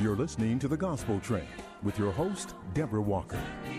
You're listening to The Gospel Train with your host, Deborah Walker.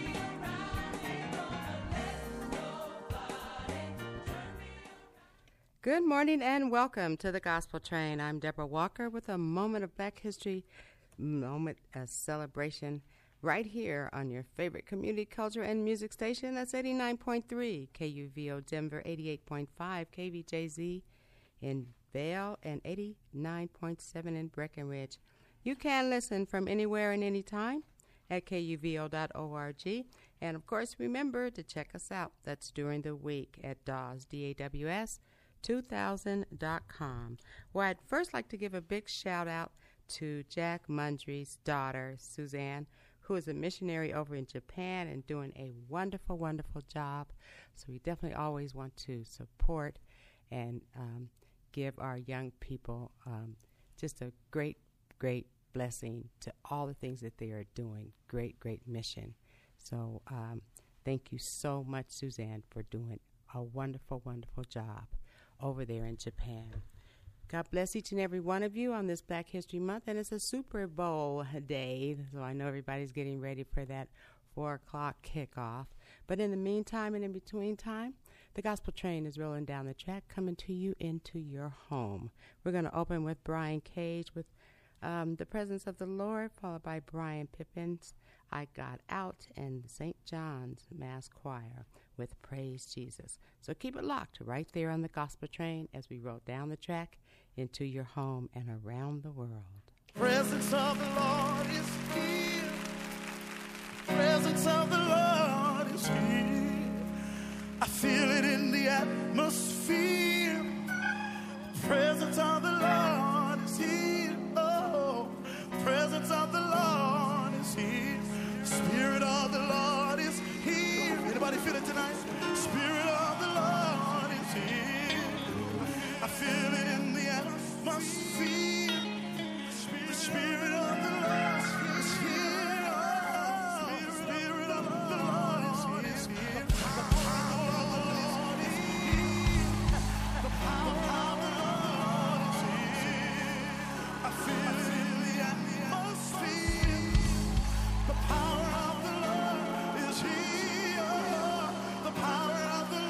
Good morning and welcome to The Gospel Train. I'm Deborah Walker with a moment of Black History, moment of celebration right here on your favorite community culture and music station. That's 89.3 KUVO Denver, 88.5 KVJZ in Vail, and 89.7 in Breckenridge. You can listen from anywhere and anytime at kuvo.org. And, of course, remember to check us out. That's during the week at DAWS, D-A-W-S, 2000.com. Well, I'd first like to give a big shout-out to Jack Mundry's daughter, Suzanne, who is a missionary over in Japan and doing a wonderful, wonderful job. So we definitely always want to support and give our young people just a great, great blessing to all the things that they are doing. Great, great mission. So thank you so much, Suzanne, for doing a wonderful, wonderful job over there in Japan. God bless each and every one of you on this Black History Month, and it's a Super Bowl day, so I know everybody's getting ready for that 4 o'clock kickoff. But in the meantime and in between time, the Gospel Train is rolling down the track, coming to you into your home. We're going to open with Brian Cage with The Presence of the Lord, followed by Brian Pippin's I Got Out, and St. John's Mass Choir with Praise Jesus. So keep it locked right there on the Gospel Train as we roll down the track into your home and around the world. Presence of the Lord is here. Presence of the Lord is here. I feel it in the atmosphere. Presence of the Lord is here. Oh, presence of the Lord is here. Spirit of the Lord is here. Anybody feel it tonight? Spirit of the Lord is here. I feel it in the atmosphere. The Spirit of the Lord is here. Oh, the Spirit of the Lord is here. The power of the Lord is here. The power of the Lord is here. I feel it in the atmosphere. The power of the Lord is here. The power of the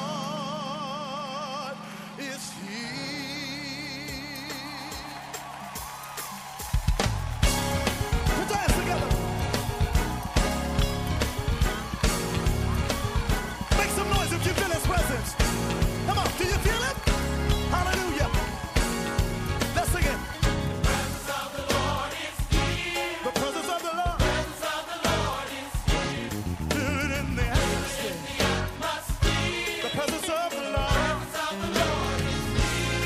Lord is here. Put your hands together. Make some noise if you feel His presence. Come on, do you feel it? Hallelujah. Let's sing it. Presence of the Lord is here. The presence of the Lord. Presence of the Lord is here. Feel it in the atmosphere. In the atmosphere. The presence of the Lord. Presence of the Lord is here.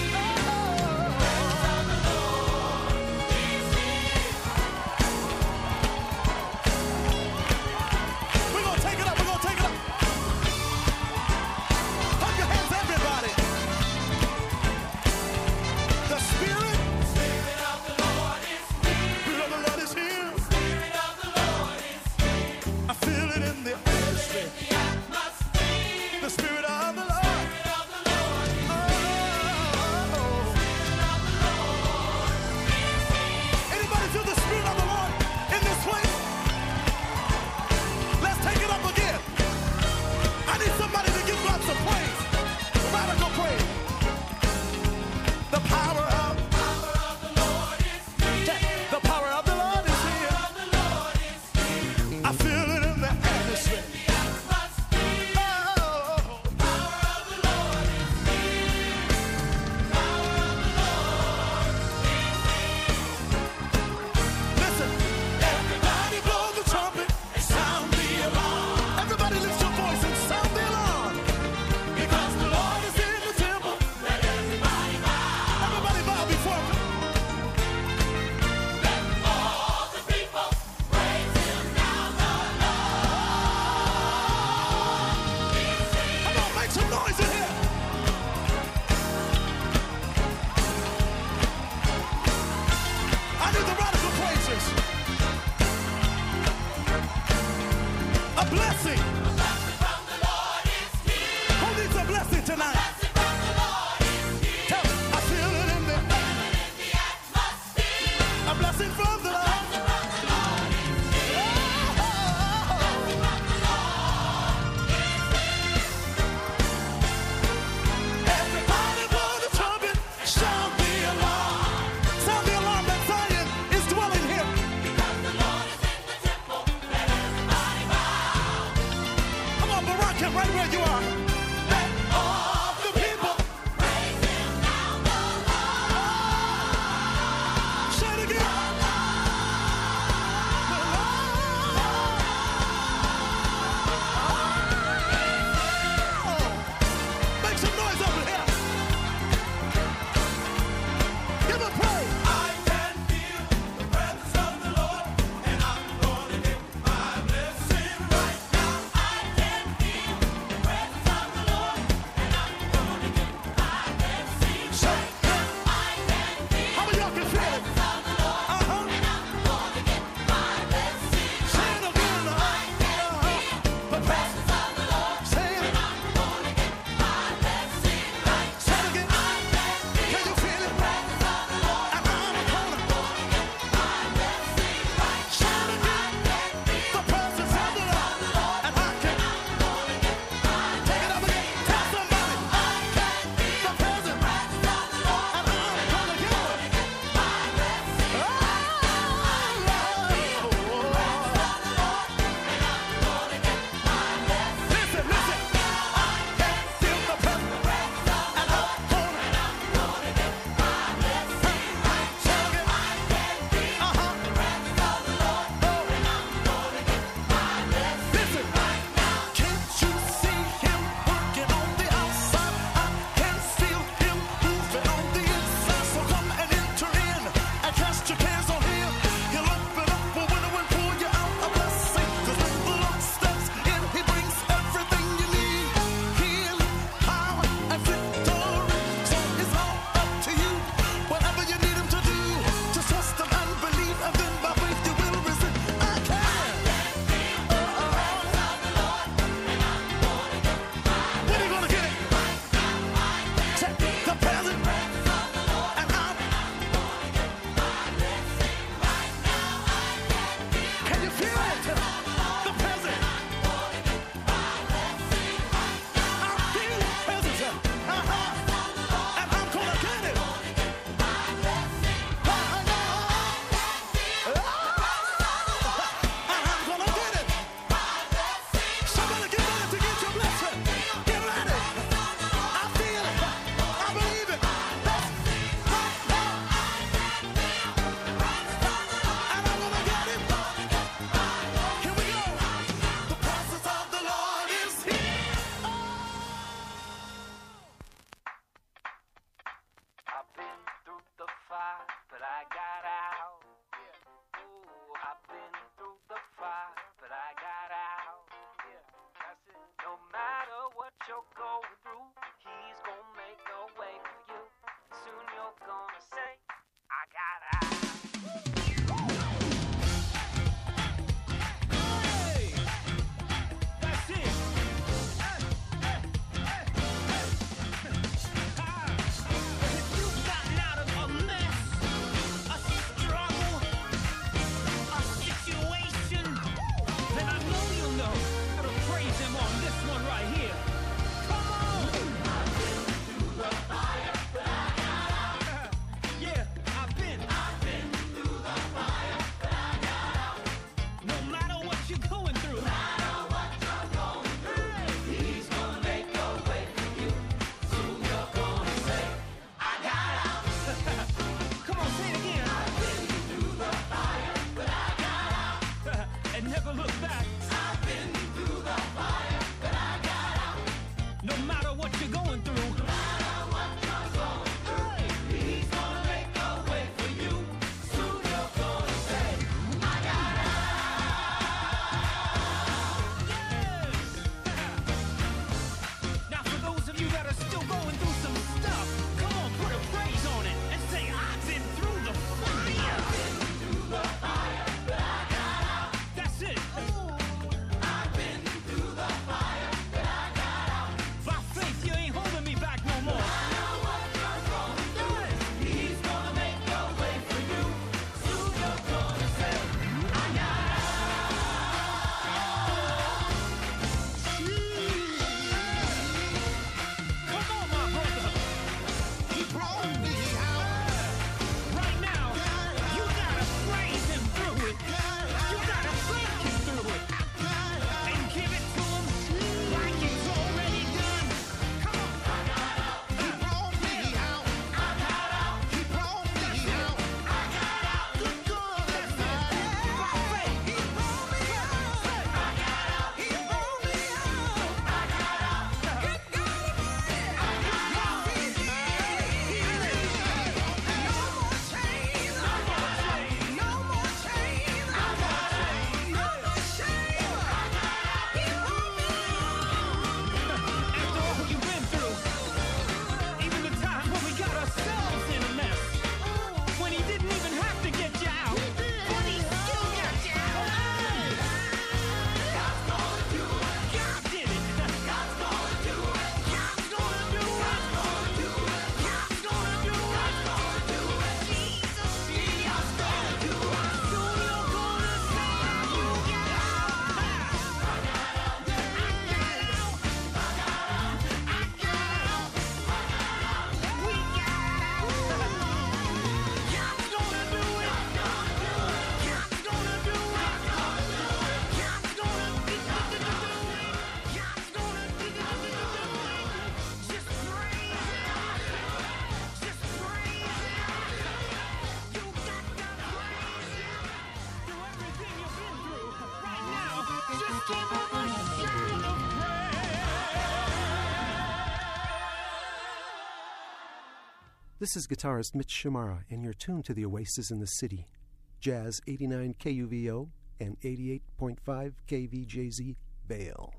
This is guitarist Mitch Shamara, and you're tuned to the Oasis in the City. Jazz 89 KUVO and 88.5 KVJZ Vale.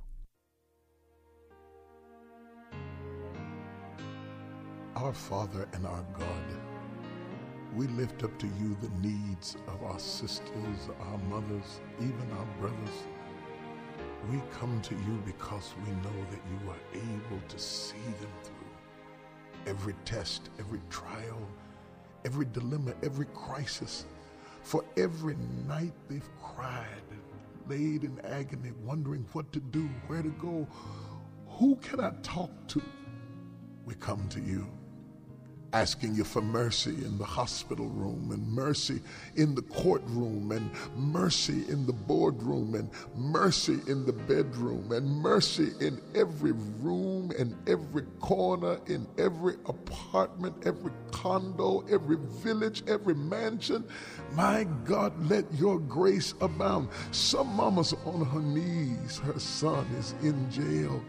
Our Father and our God, we lift up to you the needs of our sisters, our mothers, even our brothers. We come to you because we know that you are able to see them through. Every test, every trial, every dilemma, every crisis. For every night they've cried, laid in agony, wondering what to do, where to go. Who can I talk to? We come to you, asking you for mercy in the hospital room, and mercy in the courtroom, and mercy in the boardroom, and mercy in the bedroom, and mercy in every room, and every corner, in every apartment, every condo, every village, every mansion. My God, let your grace abound. Some mama's on her knees, her son is in jail.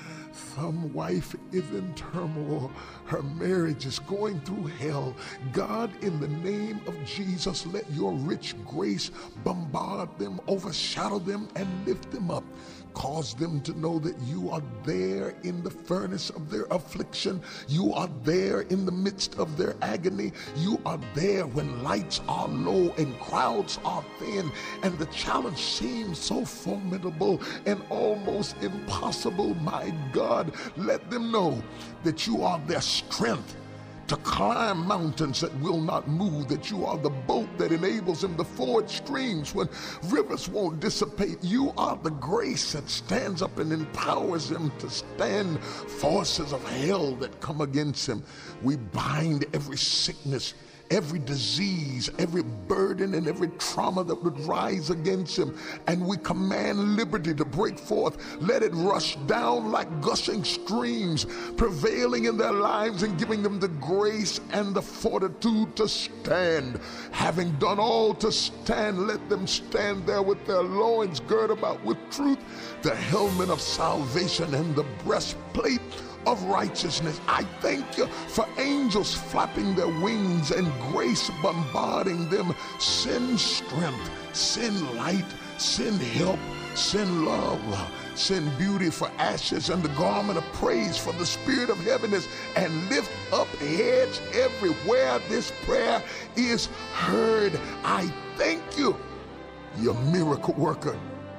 Some wife is in turmoil. Her marriage is going through hell. God, in the name of Jesus, let your rich grace bombard them, overshadow them, and lift them up. Cause them to know that you are there in the furnace of their affliction. You are there in the midst of their agony. You are there when lights are low and crowds are thin and the challenge seems so formidable and almost impossible. My God, let them know that you are their strength to climb mountains that will not move, that you are the boat that enables him to ford streams when rivers won't dissipate. You are the grace that stands up and empowers him to stand forces of hell that come against him. We bind every sickness, every disease, every burden, and every trauma that would rise against him. And we command liberty to break forth. Let it rush down like gushing streams, prevailing in their lives and giving them the grace and the fortitude to stand. Having done all to stand, let them stand there with their loins girt about with truth, the helmet of salvation and the breastplate of righteousness. I thank you for angels flapping their wings and grace bombarding them. Send strength, send light, send help, send love, send beauty for ashes and the garment of praise for the spirit of heaviness, and lift up heads everywhere this prayer is heard. I thank you, your miracle worker,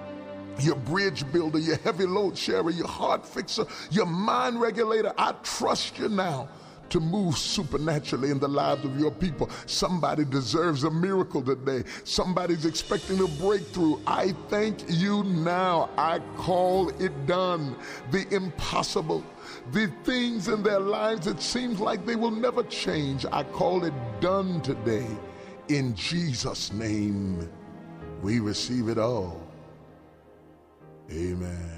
your bridge builder, your heavy load sharer, your heart fixer, your mind regulator. I trust you now to move supernaturally in the lives of your people. Somebody deserves a miracle today. Somebody's expecting a breakthrough. I thank you now. I call it done. The impossible, the things in their lives it seems like they will never change, I call it done today. In Jesus' name, we receive it all. Amen.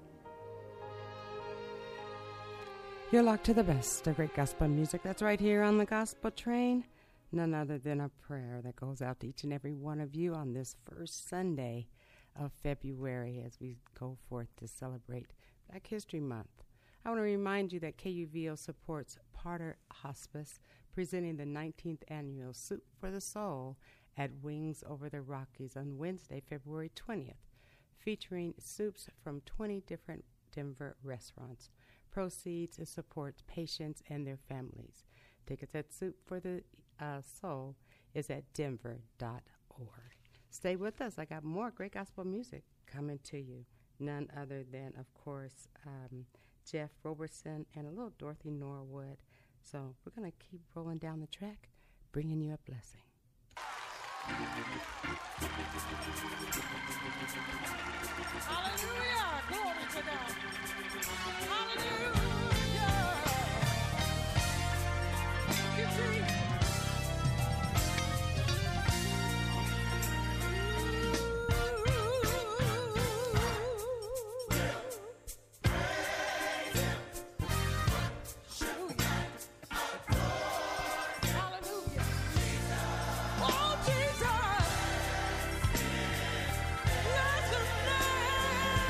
You're locked to the best of great gospel music. That's right here on the Gospel Train. None other than a prayer that goes out to each and every one of you on this first Sunday of February as we go forth to celebrate Black History Month. I want to remind you that KUVO supports Parter Hospice, presenting the 19th annual Soup for the Soul at Wings Over the Rockies on Wednesday, February 20th. Featuring soups from 20 different Denver restaurants. Proceeds to support patients and their families. Tickets at Soup for the Soul is at denver.org. Stay with us. I got more great gospel music coming to you. None other than, of course, Jeff Robertson and a little Dorothy Norwood. So we're going to keep rolling down the track, bringing you a blessing. Hallelujah! Glory to God! Hallelujah! Thank you, Jesus. Oh, Jesus! Bless his name!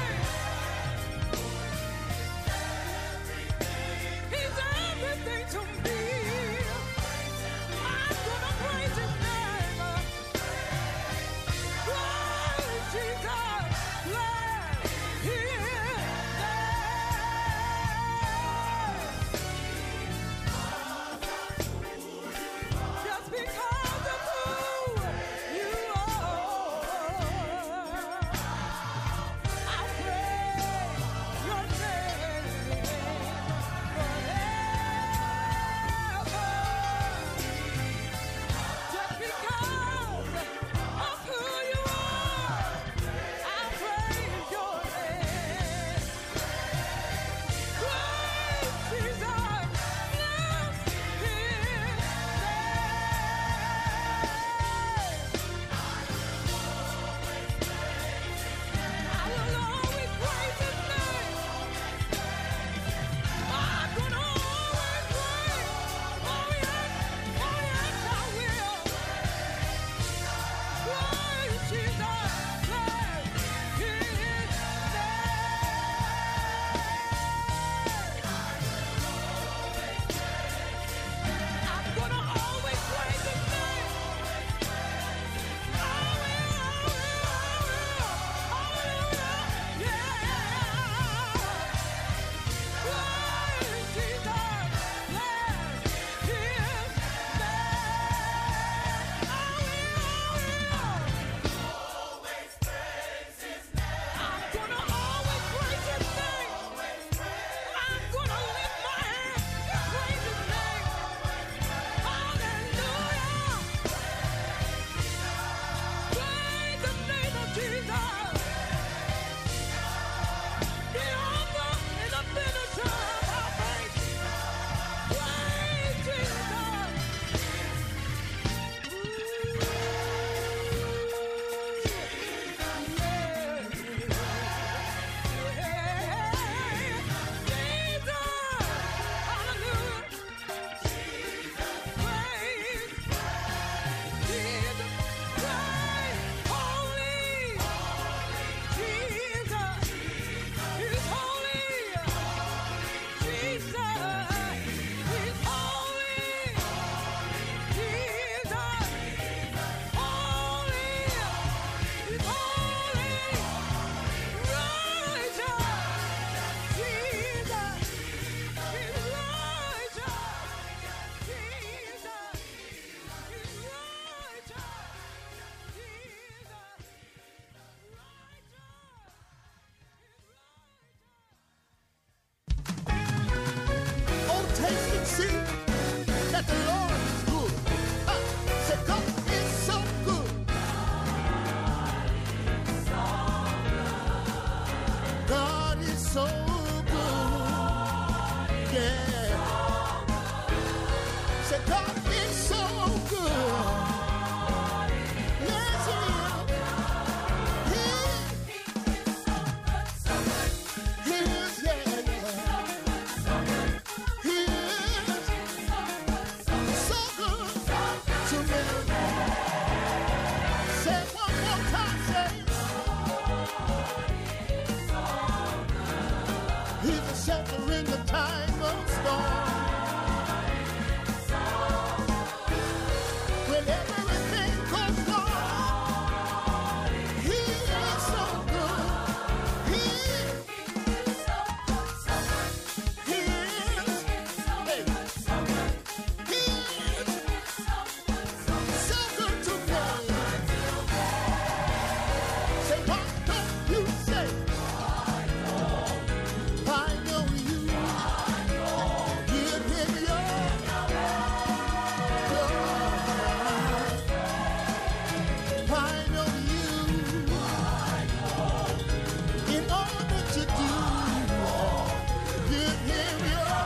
God is so good. Yes, He is. He is, yeah, yeah. He is so good to me. Say it one more time, say He's a shelter in the time of storm. When everything goes wrong, He is so good. He is. He is. Hey. He is so good to me. Say, why don't you say, I know you. Give Him your I know you. In all that you do, give Him your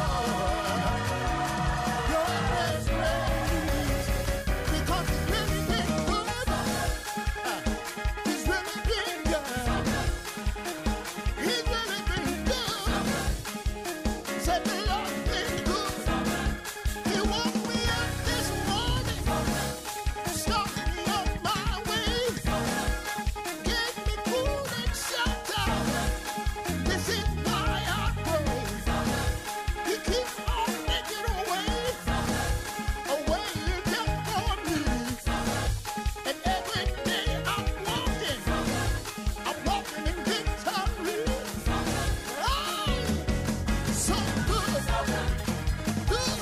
best praise. Because He's really been good. He's really been good. He's really been good. Said the Lord's been good. He woke me up this morning. Started me on my way. Gave me food and shelter. This is why I praise. He keeps on making a way just for me. And every day I'm walking in victory. Oh, so good, good,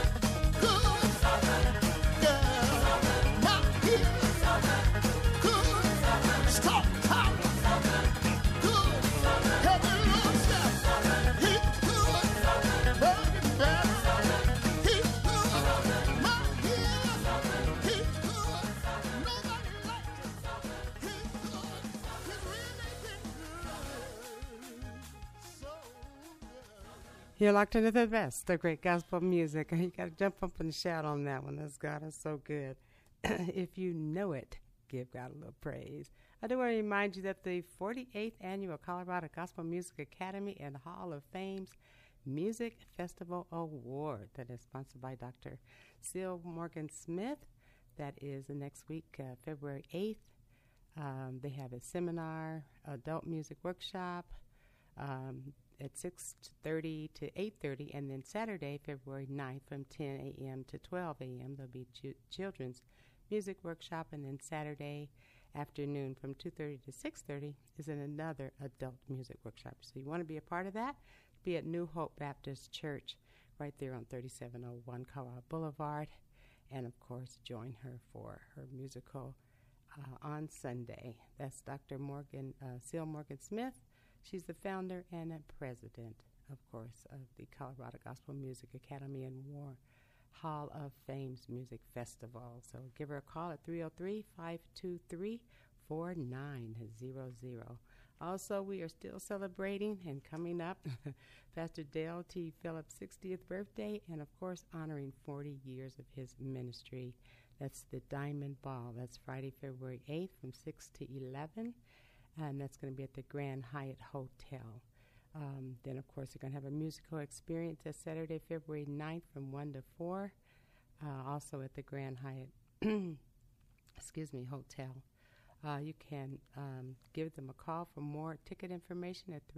yeah. Not here, good, strong tower, good, heavy lonesome. He's good, burning better. He's good, my healer. He's good, nobody like Him. He's good, He's really been good, so good. You're locked into the best, the great gospel music. You got to jump up and shout on that one. That's God is so good. If you know it, give God a little praise. I do want to remind you that the 48th Annual Colorado Gospel Music Academy and Hall of Fame's Music Festival Award that is sponsored by Dr. Seal Morgan Smith. That is the next week, February 8th. They have a seminar, adult music workshop, at 6:30 to 8:30, and then Saturday, February 9th, from 10 a.m. to 12 a.m., there'll be children's music workshop, and then Saturday afternoon from 2:30 to 6:30 is another adult music workshop. So you want to be a part of that? Be at New Hope Baptist Church right there on 3701 Colorado Boulevard, and of course join her for her musical on Sunday. That's Dr. Seal Morgan Smith. She's the founder and president, of course, of the Colorado Gospel Music Academy and War Hall of Fame's Music Festival. So give her a call at 303-523-4900. Also, we are still celebrating and coming up Pastor Dale T. Phillips' 60th birthday, and of course honoring 40 years of his ministry. That's the Diamond Ball. That's Friday, February 8th from 6 to 11. And that's going to be at the Grand Hyatt Hotel. Then, of course, you're going to have a musical experience this Saturday, February 9th from 1 to 4, also at the Grand Hyatt Hotel. You can give them a call for more ticket information at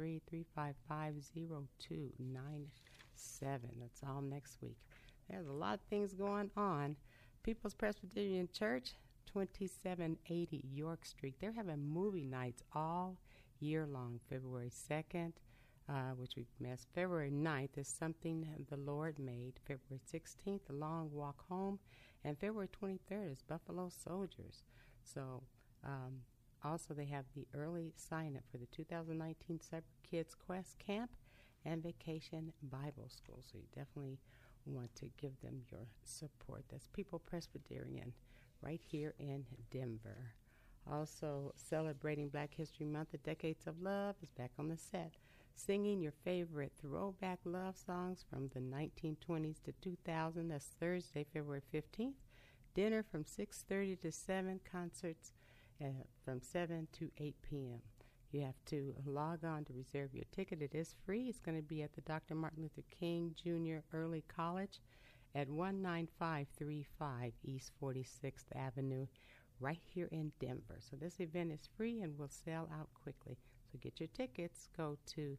303-355-0297. That's all next week. There's a lot of things going on. People's Presbyterian Church, 2780 York Street. They're having movie nights all year long. February 2nd, which we missed. February 9th is Something the Lord Made. February 16th, The Long Walk Home. And February 23rd is Buffalo Soldiers. So also they have the early sign-up for the 2019 Cyber Kids Quest Camp and Vacation Bible School. So you definitely want to give them your support. That's People Presbyterian right here in Denver. Also celebrating Black History Month, the Decades of Love is back on the set. singing your favorite throwback love songs from the 1920s to 2000. That's Thursday, February 15th. Dinner from 6:30 to 7. Concerts from 7 to 8 p.m. You have to log on to reserve your ticket. It is free. It's going to be at the Dr. Martin Luther King Jr. Early College at 19535 East 46th Avenue, right here in Denver. So this event is free and will sell out quickly. So get your tickets. Go to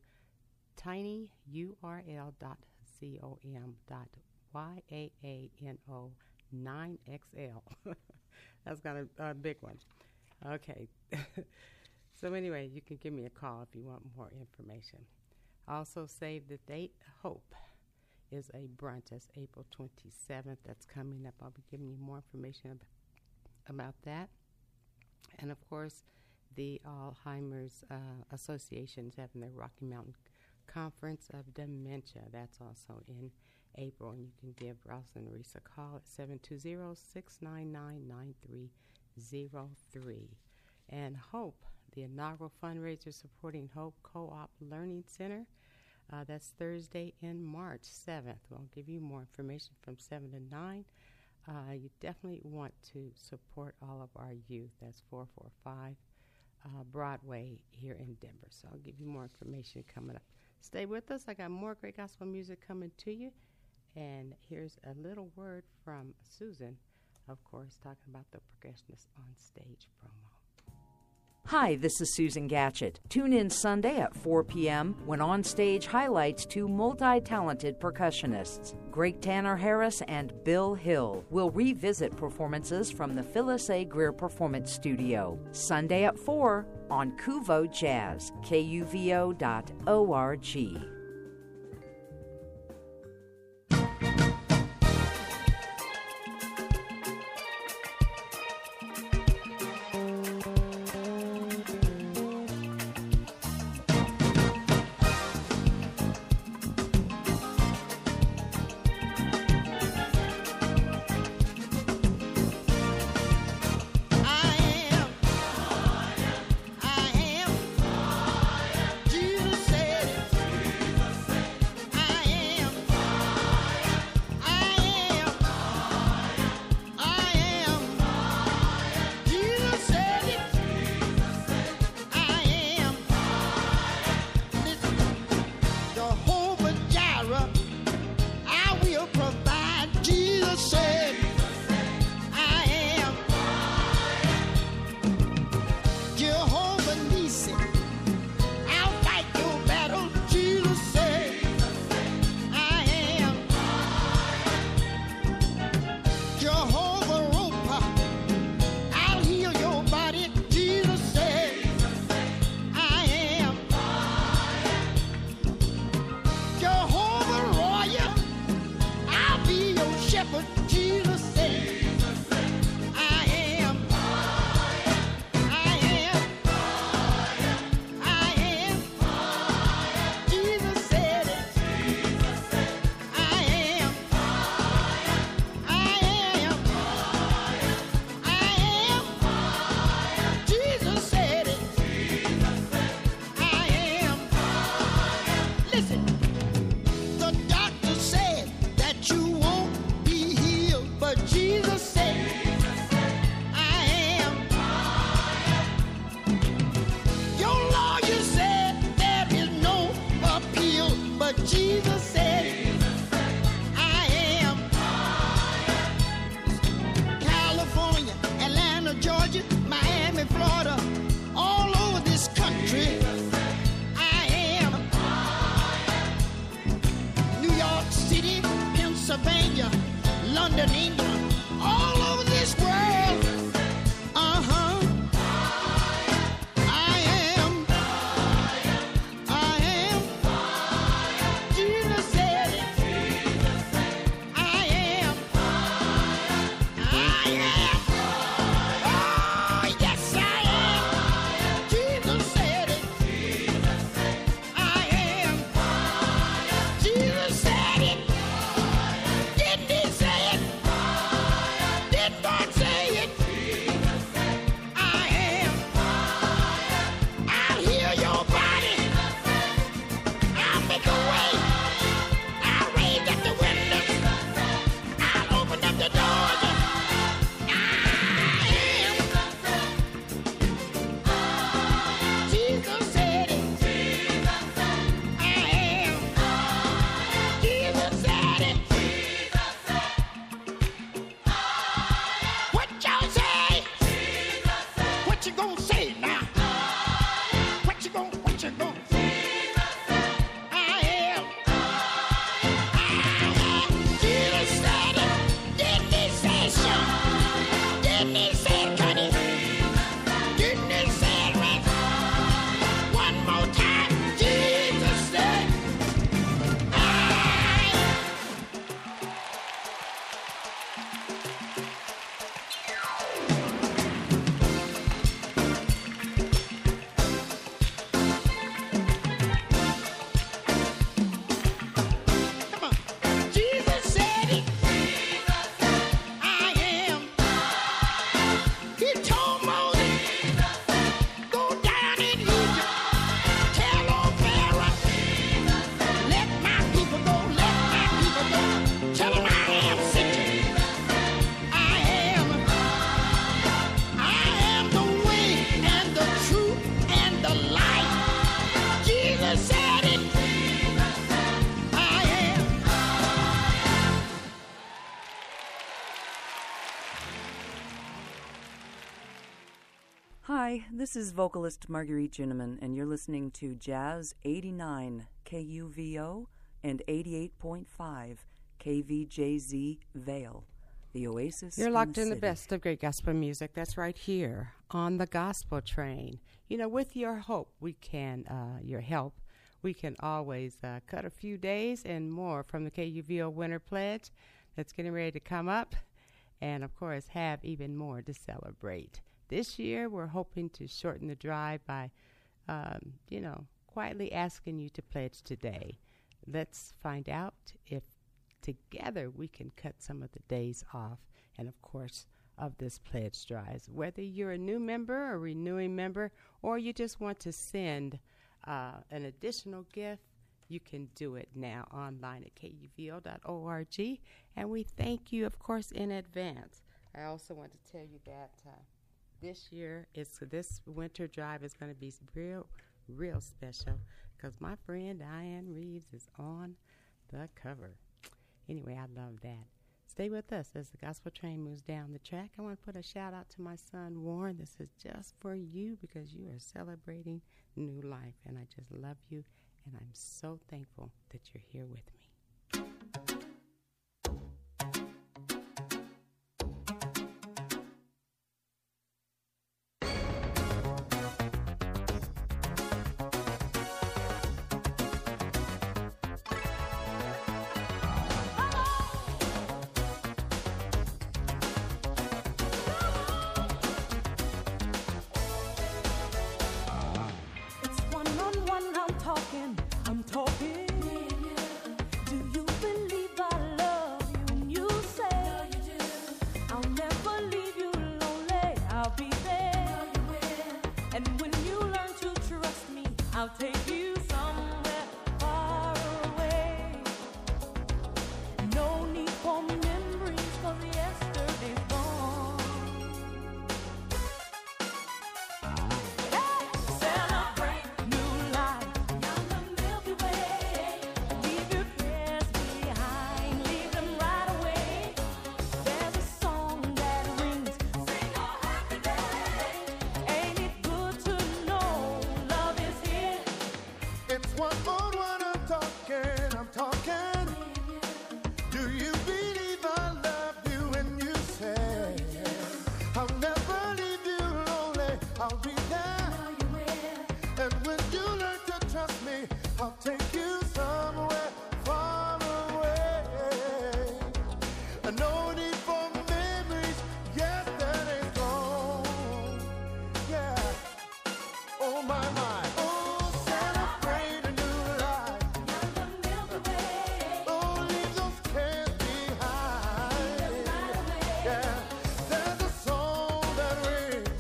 tinyurl.com.yaano9XL. That's got a big one. Okay. So anyway, you can give me a call if you want more information. Also save the date. Hope is a brunch. That's April 27th. That's coming up. I'll be giving you more information about that. And, of course, the Alzheimer's Association is having their Rocky Mountain Conference of Dementia. That's also in April. And you can give Ross and Risa a call at 720-699-9303. And Hope, the inaugural fundraiser supporting Hope Co-op Learning Center. That's Thursday in March 7th. We'll give you more information from 7 to 9. You definitely want to support all of our youth. That's 445 Broadway here in Denver. So I'll give you more information coming up. Stay with us. I got more great gospel music coming to you. And here's a little word from Susan, of course, talking about the Progressionist on Stage promo. Hi, this is Susan Gatchett. Tune in Sunday at 4 p.m. when On Stage highlights two multi-talented percussionists, Greg Tanner Harris and Bill Hill, will revisit performances from the Phyllis A. Greer Performance Studio. Sunday at 4 on Kuvo Jazz, kuvo.org. Didn't he say it? Didn't God say Hi, this is vocalist Marguerite Ginneman, and you're listening to Jazz 89 KUVO and 88.5 KVJZ Vale, the Oasis. You're locked in the city. best of great gospel music. That's right here on the Gospel Train. You know, with your help, we can always cut a few days and more from the KUVO Winter Pledge that's getting ready to come up, and of course have even more to celebrate. This year, we're hoping to shorten the drive by, quietly asking you to pledge today. Let's find out if together we can cut some of the days off, and of course, of this pledge drive. Whether you're a new member, a renewing member, or you just want to send an additional gift, you can do it now online at kuvo.org. And we thank you, of course, in advance. I also want to tell you that this winter drive is going to be real special because my friend Diane Reeves is on the cover. Anyway, I love that. Stay with us as the Gospel Train moves down the track. I want to put a shout out to my son Warren. This is just for you because you are celebrating new life, and I just love you, and I'm so thankful that you're here with me. I'm talking. Do you believe I love you when you say I'll never leave you lonely? I'll be there. And when you learn to trust me, I'll take you somewhere far away. No need for memories, 'cause yesterday's gone. Celebrate new life. Leave your cares behind, leave them right away. There's a song that rings, sing a happy day. Ain't it good to know love is here? It's one on one, I'm talking. Do you believe I love you when you say I'll never leave you lonely? I'll be there. And when you learn to trust me, I'll take you somewhere far away. No need for memories, yesterday's gone. Yeah. Oh my. Oh, celebrate a new life. Oh, leave those cares behind. Yeah. There's a song that rings.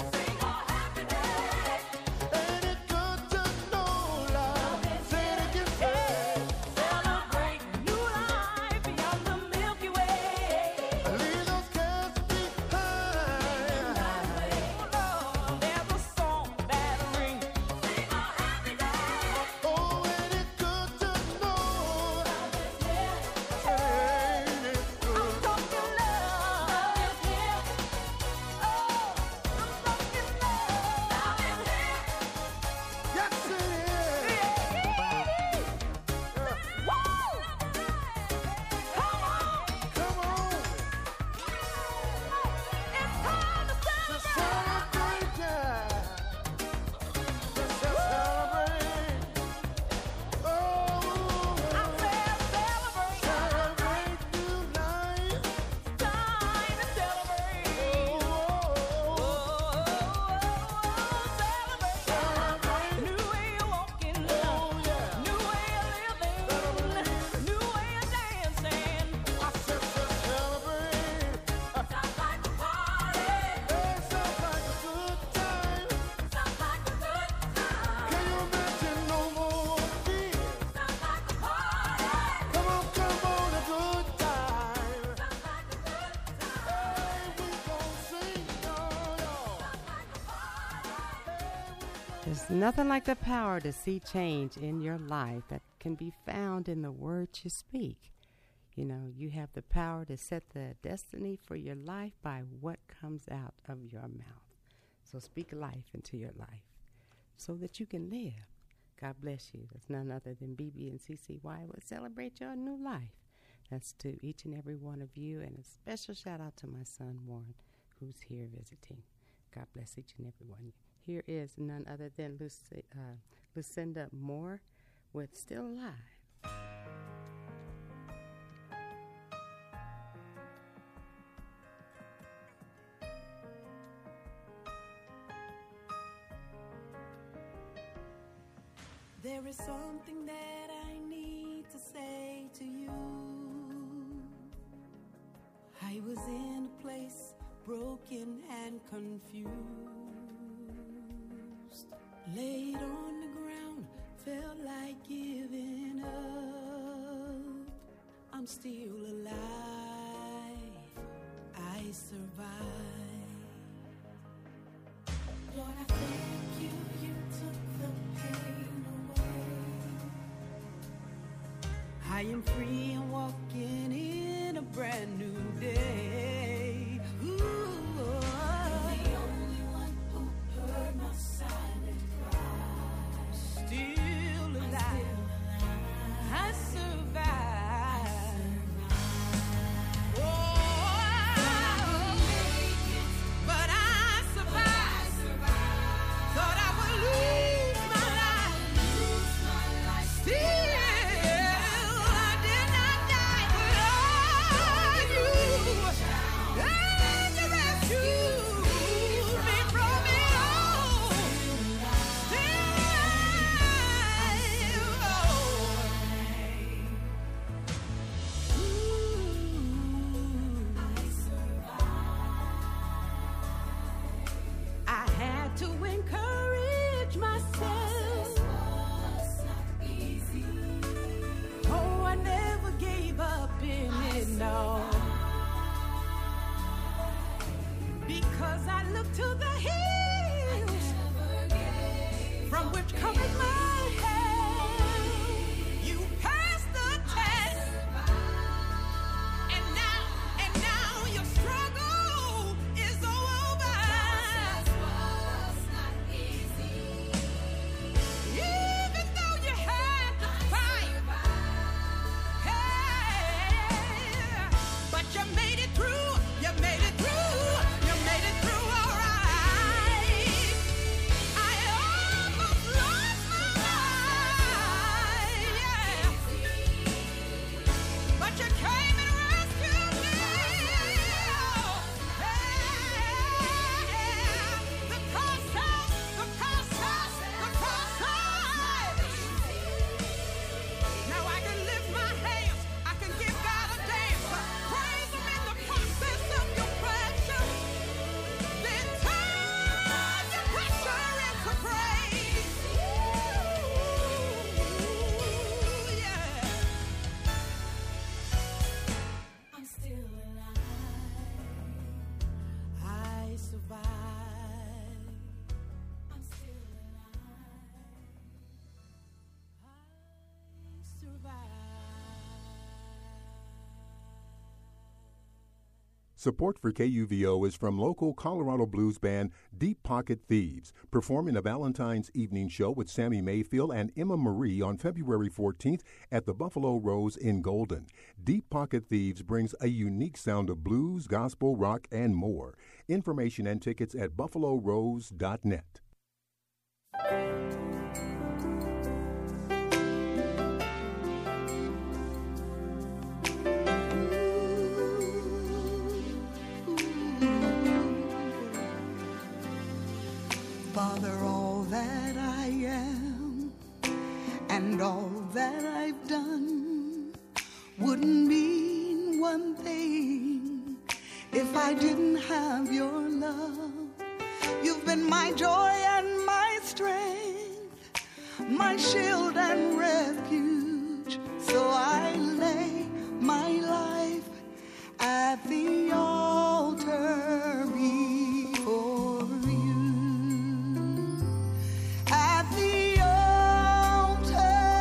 Ain't it good to know love? Say it again, say. Celebrate new life beyond the Milky Way. Leave those cares behind. There's a song that rings, sing a happy day. Oh, ain't it good to know? Ain't it good? I'm talking love is here. Oh, I'm talking love is here. Yes, it is. Woo! Come on. Come on. It's time to To celebrate. celebrate, yeah. Let's just celebrate. Oh, I said celebrate. celebrate new life. Time to celebrate. Celebrate. New way of walking. New way of living. New way of dancing. I said just celebrate. Sounds like a party. It sounds like a good time. Sounds like a good time. Can you imagine no more fear? Sounds like a party. Come on, a good time. Sounds like a good time. Hey, we gon' sing, y'all. There's nothing like the power to see change in your life that can be found in the words you speak. You know, you have the power to set the destiny for your life by what comes out of your mouth. So speak life into your life so that you can live. God bless you. That's none other than BB and CCY will celebrate your new life. That's to each and every one of you, and a special shout out to my son Warren, who's here visiting. God bless each and every one. Here is none other than Lucinda Moore with Still Alive. There is something that I need to say to you. I was in a place broken and confused, laid on the ground, felt like giving up. I'm still alive, I survived. Lord, I thank you, you took the pain away. I am free and walking in a brand new day. Ooh, you're the only one who heard my silent cry. Still alive, I survived. Oh, but I survived. Thought I would lose my life. Still, I did not die. But you rescued me from it all. Still I had to encourage myself. Oh, I never gave up in it, no. Because I look to the hills from which cometh my help. You passed the test, and now your struggle is over. Even though you had to fight, hey, but you made it through. You made it through. You made it through all right. I almost lost my life, yeah. But you came and rescued me. Hey, the cross now I can lift my hands, I can give God a dance, praise Him in the process of your pressure. Then turn your pressure into praise. Ooh, yeah. I'm still alive. I survived. I'm still alive. I survived. Support for KUVO is from local Colorado blues band Deep Pocket Thieves, performing a Valentine's evening show with Sammy Mayfield and Emma Marie on February 14th at the Buffalo Rose in Golden. Deep Pocket Thieves brings a unique sound of blues, gospel, rock, and more. Information and tickets at buffalorose.net. Father, all that I am and all that I've done wouldn't mean one thing if I didn't have your love. You've been my joy and my strength, my shield and refuge. So I lay my life at the altar before you. At the altar,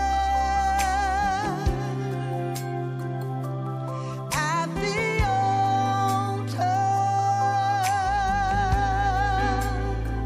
at the altar,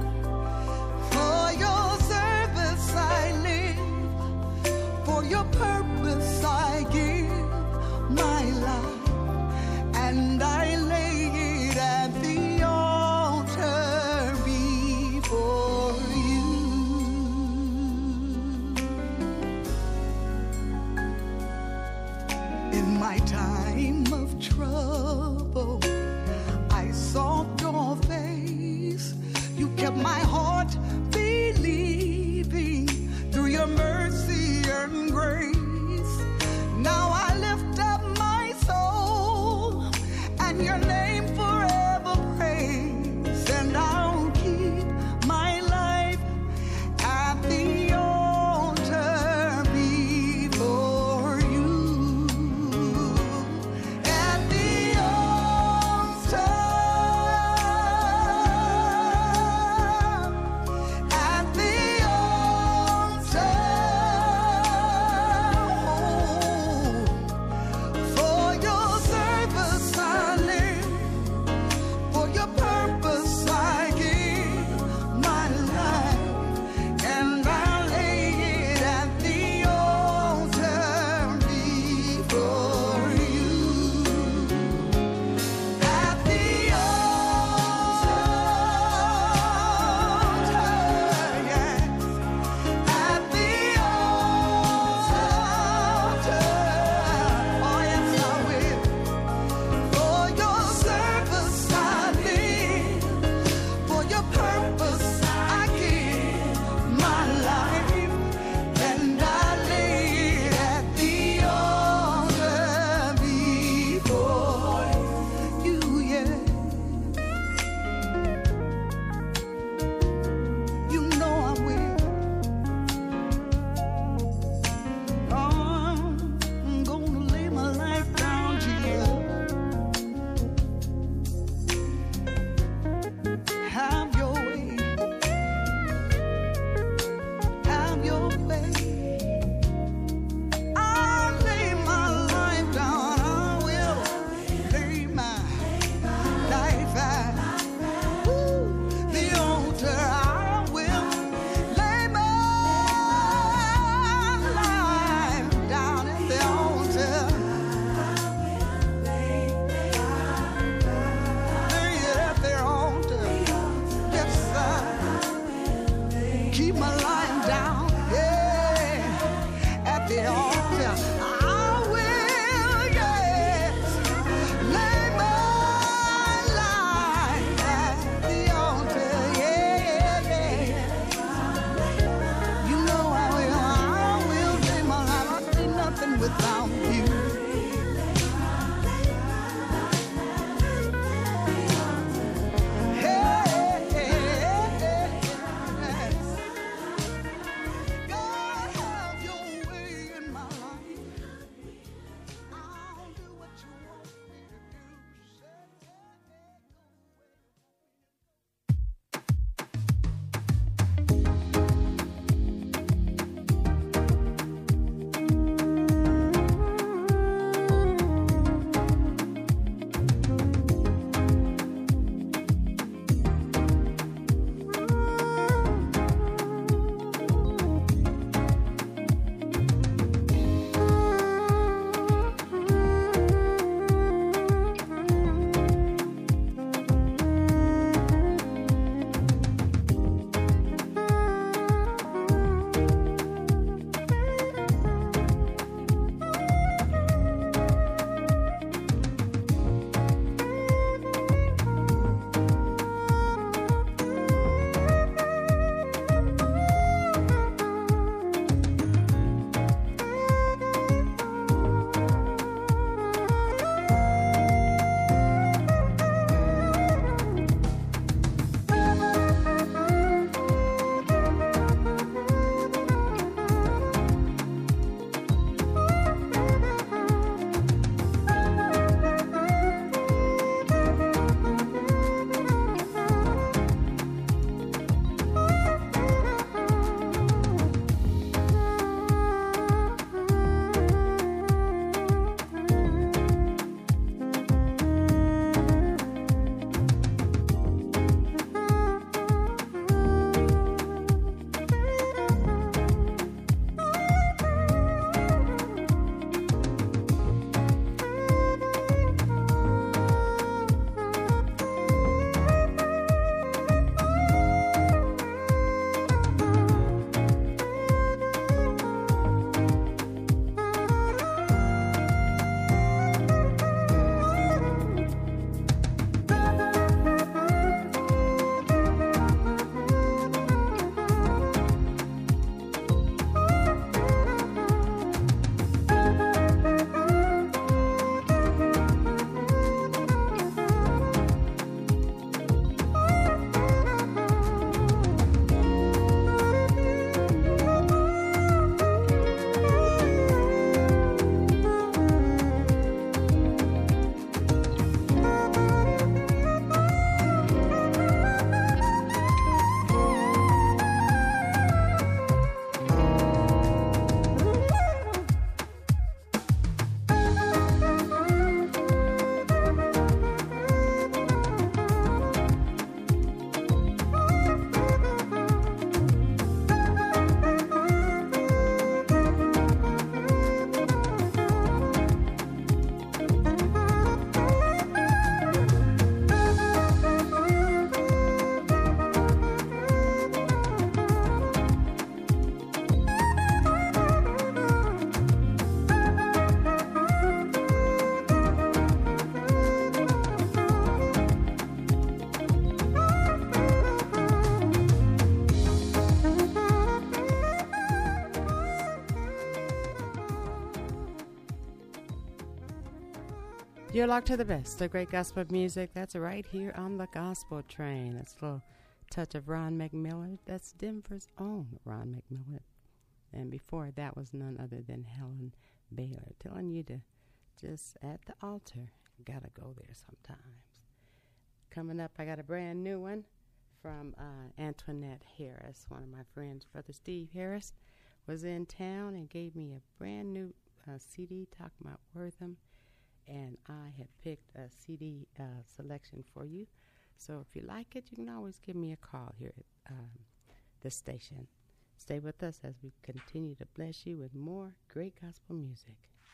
You're locked to the best, the great gospel music. That's right here on the Gospel Train. That's a little touch of Ron McMillan. That's Denver's own Ron McMillan. And before that was none other than Helen Baylor, telling you to just at the altar, gotta go there sometimes. Coming up, I got a brand new one from Antoinette Harris. One of my friends, Brother Steve Harris, was in town and gave me a brand new CD talking about Wortham. And I have picked a CD selection for you. So if you like it, you can always give me a call here at this station. Stay with us as we continue to bless you with more great gospel music.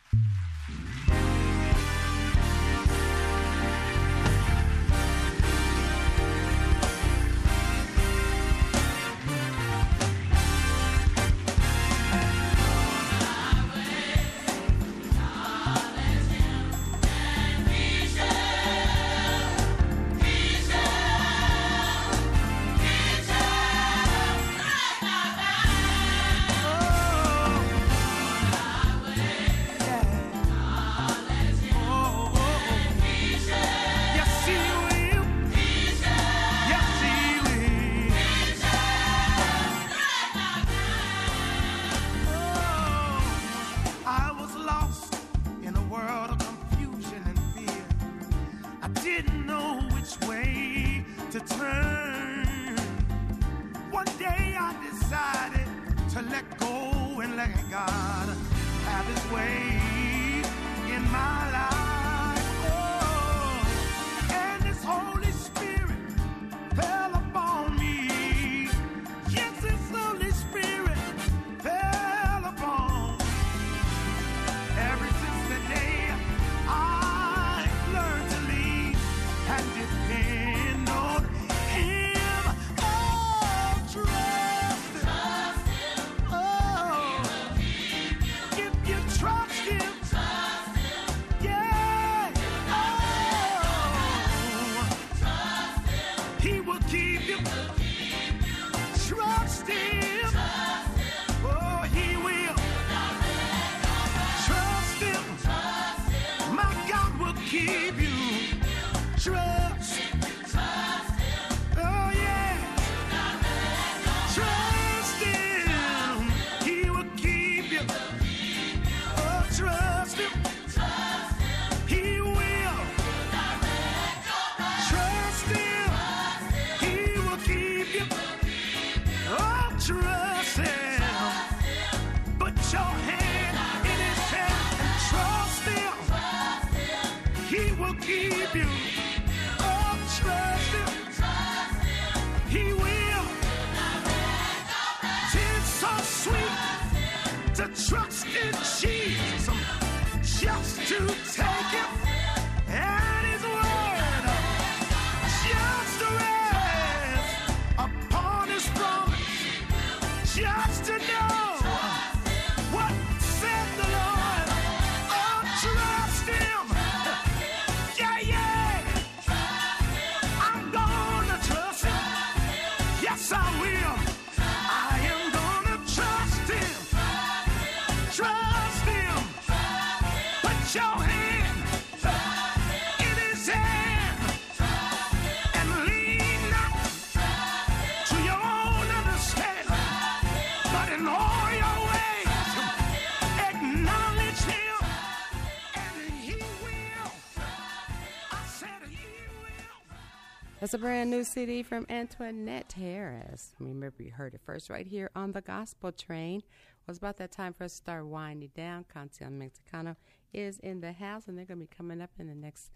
That's a brand new CD from Antoinette Harris. Remember, you heard it first right here on the Gospel Train. Well, it's about that time for us to start winding down. Canción Mexicano is in the house, and they're going to be coming up in the next,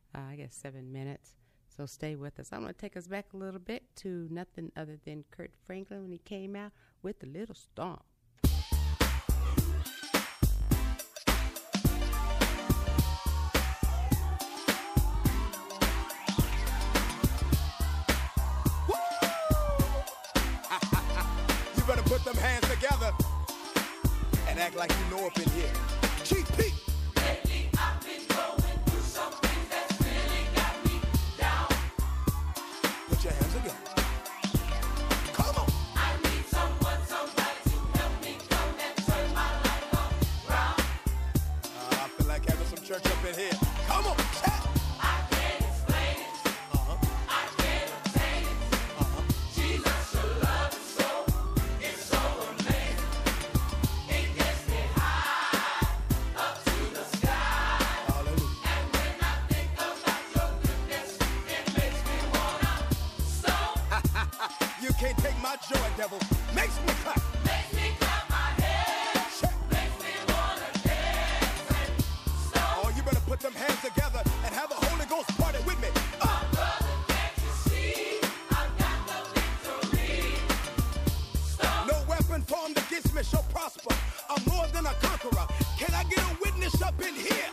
7 minutes. So stay with us. I'm going to take us back a little bit to nothing other than Kurt Franklin when he came out with The Little Storm. Put them hands together and act like you know up in here. GP. Lately I've been going through something that's really got me down. Put your hands together. Come on. I need someone, somebody to help me come and turn my life around. I feel like having some church up in here. Come on. can't take my joy, devil. Makes me clap. Makes me clap my hands. Makes me wanna dance and stomp. Oh, you better put them hands together and have a Holy Ghost party with me. My brother, can't you see? I've got the victory. Stomp. No weapon formed against me shall prosper. I'm more than a conqueror. Can I get a witness up in here?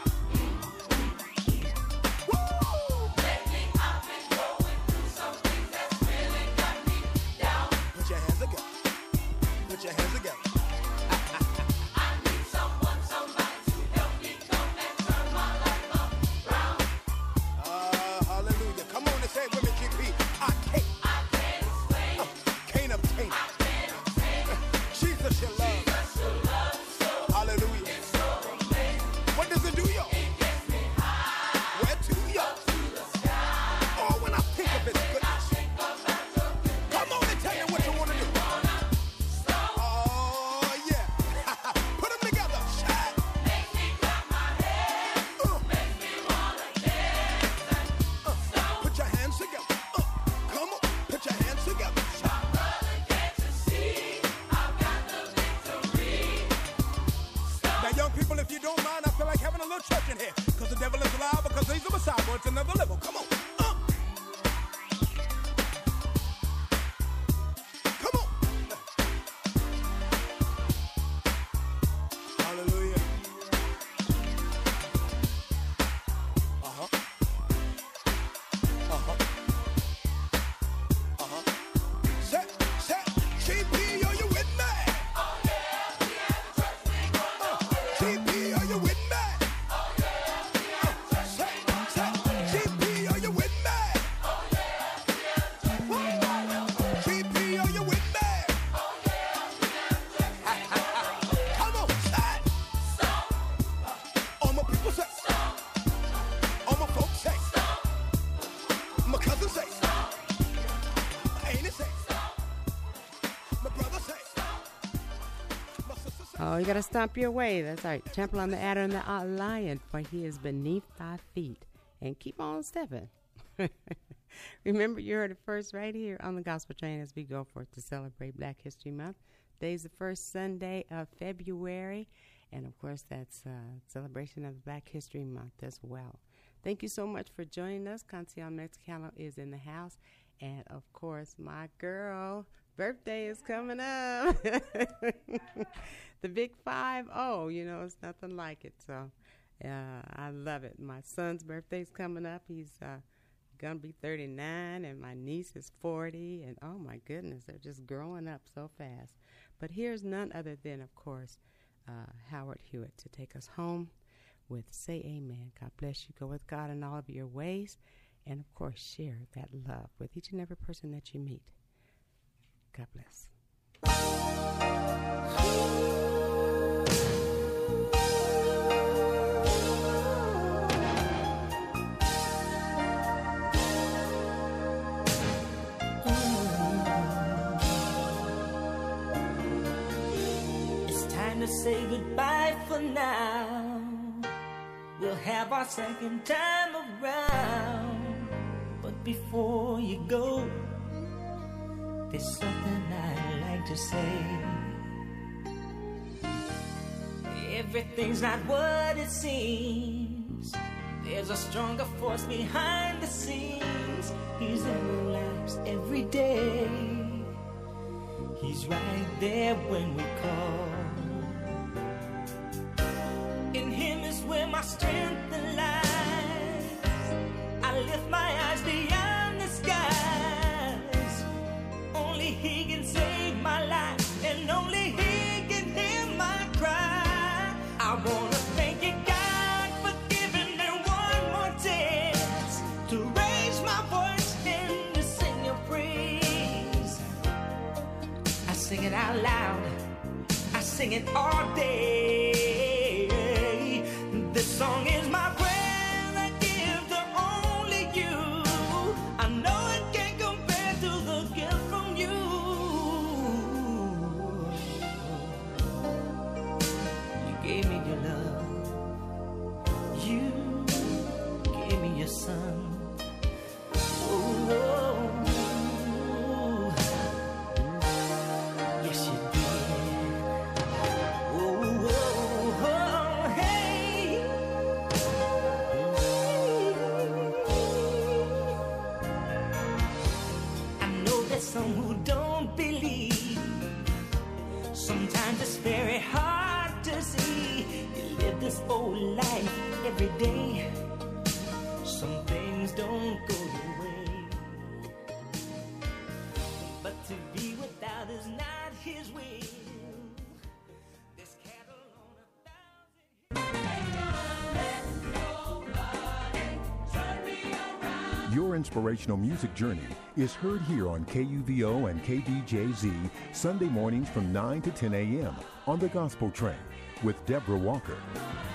Lately I've been going through some things that's really got me down. Put your hands together. Put your hands together. I need someone, somebody to help me come and turn my life around. Hallelujah. Come on and say it with me, GP. I can't explain. Can't obtain it. Jesus, your love. Hallelujah. What does it do, y'all? Where to, y'all? Oh, when I think of His goodness. Come on and tell me what you want to do. Oh, yeah. Put them together. Shout. Makes me clap my hands. Makes me wanna dance and stomp. Put your hands together. Come on. Put your hands together. My brother, can't you see? I've got the victory. Now, young people, if you don't mind, I feel like having a little church in here. Because the devil is alive, because he's a Messiah. It's another level. Come on. Come on. Hallelujah. Uh-huh. Uh-huh. Uh-huh. Set, GP, are you with me? Oh yeah, we at the church we gonna GP, are you with me? Oh yeah, we at the church Say, GP, are you with me? Oh yeah, we at the church we gonna GP, are you with me? Oh yeah, we at the church Come on, say. All my people say. All my folks say. My cousin say. My auntie say. My brother say. My sister say. Oh, you got to stomp your way. That's right. Trample on the adder and the lion, for he is beneath thy feet. And keep on stepping. Remember, you heard it first right here on the Gospel Train as we go forth to celebrate Black History Month. Today's the first Sunday of February. And, of course, that's a celebration of Black History Month as well. Thank you so much for joining us. Cancion Mexicano is in the house. And, of course, my girl, birthday is coming up. The big 5-0, you know, it's nothing like it. So I love it. My son's birthday's coming up. He's going to be 39, and my niece is 40. And, oh, my goodness, they're just growing up so fast. But here's none other than, of course, Howard Hewitt to take us home with Say Amen. God bless you. Go with God in all of your ways. And, of course, share that love with each and every person that you meet. God bless. It's time to say goodbye for now. We'll have our second time around. But before you go, there's something I'd like to say. Everything's not what it seems. There's a stronger force behind the scenes. He's in our lives every day. He's right there when we call. In Him is where my strength lies. I lift my eyes beyond the skies. Only He can save my life, and only He can hear my cry. I wanna thank you, God, for giving me one more chance to raise my voice and to sing your praise. I sing it out loud, I sing it all day. This song is my prayer I give to only you. I know it can't compare to the gift from you. You gave me your love. You gave me your son. Oh, some who don't believe. Sometimes it's very hard to see. You live this old life every day. Some things don't go your way. But to be without is not his will. This cattle on a thousand. Your inspirational music journey is heard here on KUVO and KDJZ Sunday mornings from 9 to 10 a.m. on the Gospel Train with Deborah Walker.